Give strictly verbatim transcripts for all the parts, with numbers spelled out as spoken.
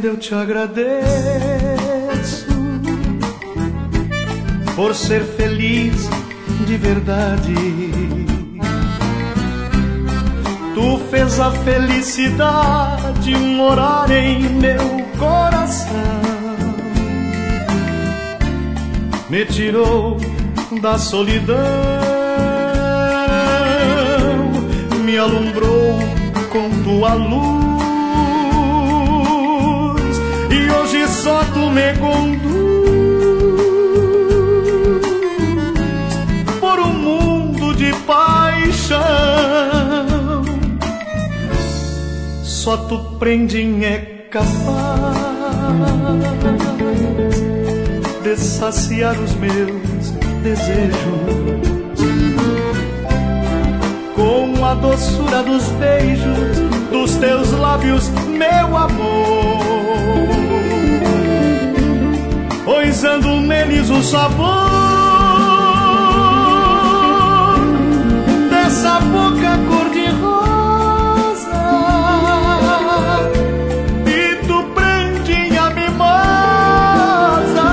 eu te agradeço por ser feliz de verdade. Tu fez a felicidade morar em meu coração, me tirou da solidão, me alumbrou com tua luz, e hoje só tu me conduz por um mundo de paixão. Só tu, prendem, é capaz de saciar os meus desejos com a doçura dos beijos dos teus lábios, meu amor, poisando neles o sabor dessa boca cor-de-rosa. E tu, prendinha mimosa,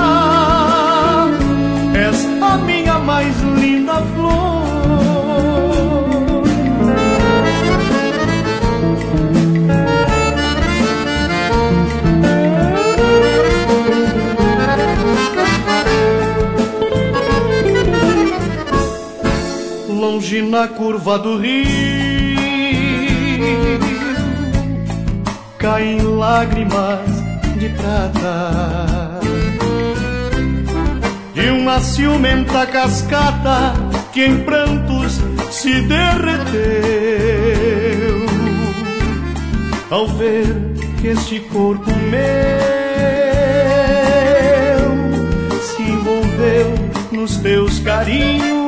és a minha mais linda flor. Longe na curva do rio caem lágrimas de prata de uma ciumenta cascata que em prantos se derreteu ao ver que este corpo meu se envolveu nos teus carinhos.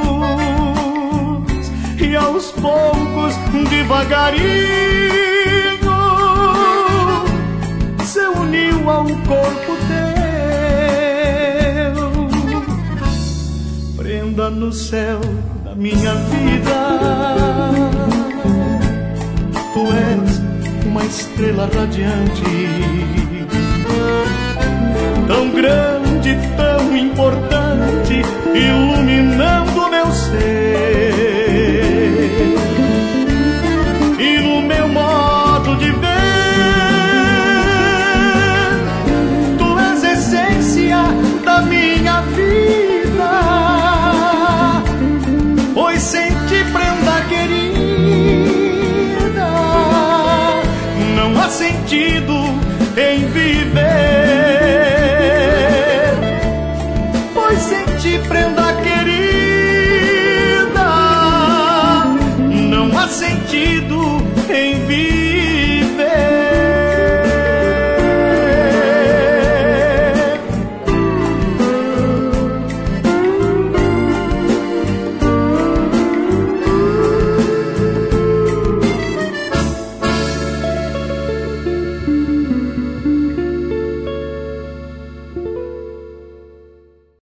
E aos poucos, devagarinho, se uniu ao corpo teu, prenda no céu da minha vida. Tu és uma estrela radiante, tão grande, tão importante, iluminando meu ser. E no meu modo de ver, tu és a essência da minha vida, pois sem ti, prenda querida, não há sentido em viver, pois sem ti, prenda